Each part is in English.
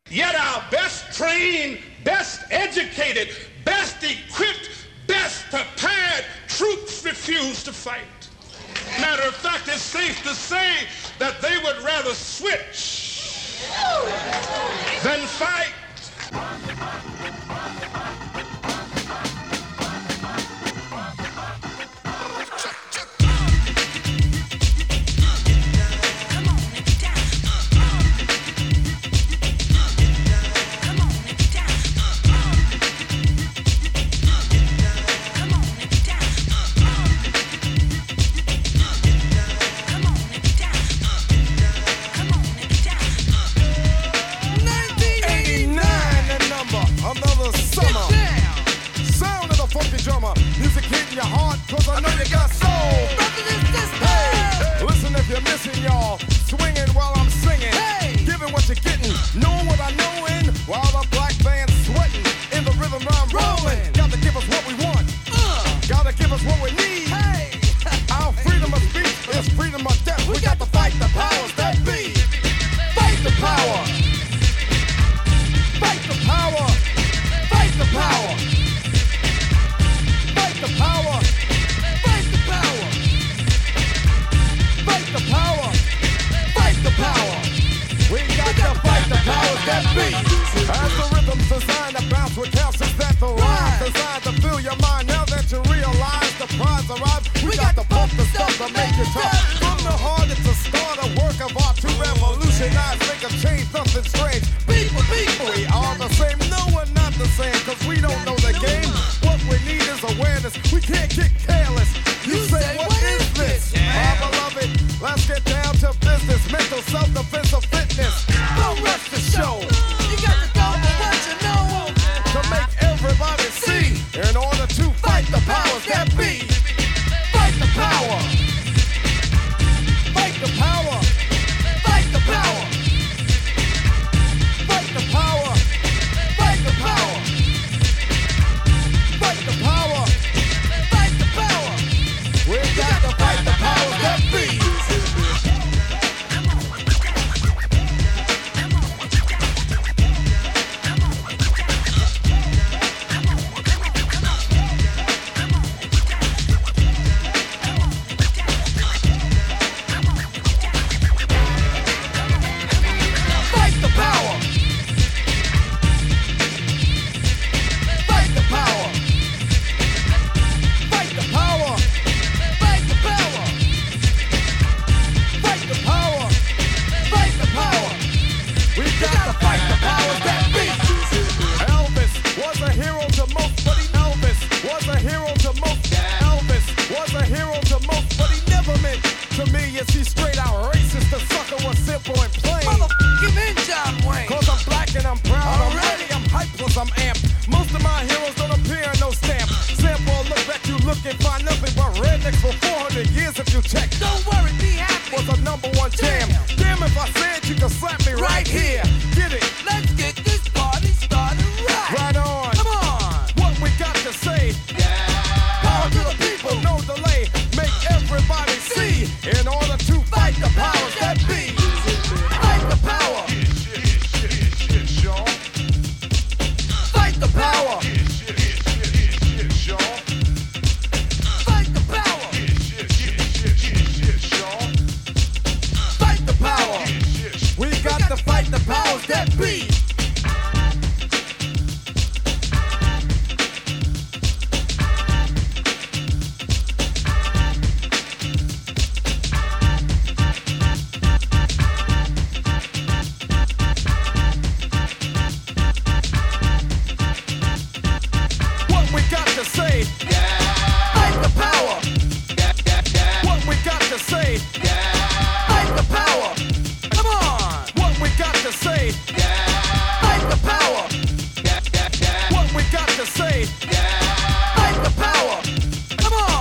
Yet our best trained, best educated, best equipped, best prepared troops refuse to fight. Matter of fact, it's safe to say that they would rather switch than fight. Music hitting your heart, cause I know you got soul. Hey, listen if you're missing, y'all. Swinging while I'm singing. Hey, giving what you're getting. Knowing what I know in. While the black band's sweating. In the rhythm I'm rolling. Gotta give us what we want. Gotta give us what we need. Hey, our freedom of speech is freedom of death. We got to fight the powers that be. Fight the power. Fight the power. Fight the power. Fight the power! Fight the power! Fight the power! Fight the power! We got to fight the powers that be! As the rhythm's designed to bounce with calcium that the rhyme designed to fill your mind. Now that you realize the prize arrives, we got to pump the stuff to make it tough. From the heart, it's a start, a work of art to revolutionize, make a change, something strange. People, we are the same. No, we're not the same, cause we don't know the game. What we need is awareness. We can't get careless. You say, what is this? My beloved, let's get down to business. Mental self-defense of fitness. Don't rush the show. You got to go for what you know. To make everybody see. In order to fight the powers that be. Fight the power. Fight the power. Fight the power. Fight the power. Fight the power. Fight the power. Fight the power. We got to fight the powers that be.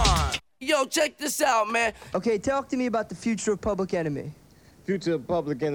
Check this out, man. Okay, talk to me about the future of Public Enemy. Future of Public Enemy.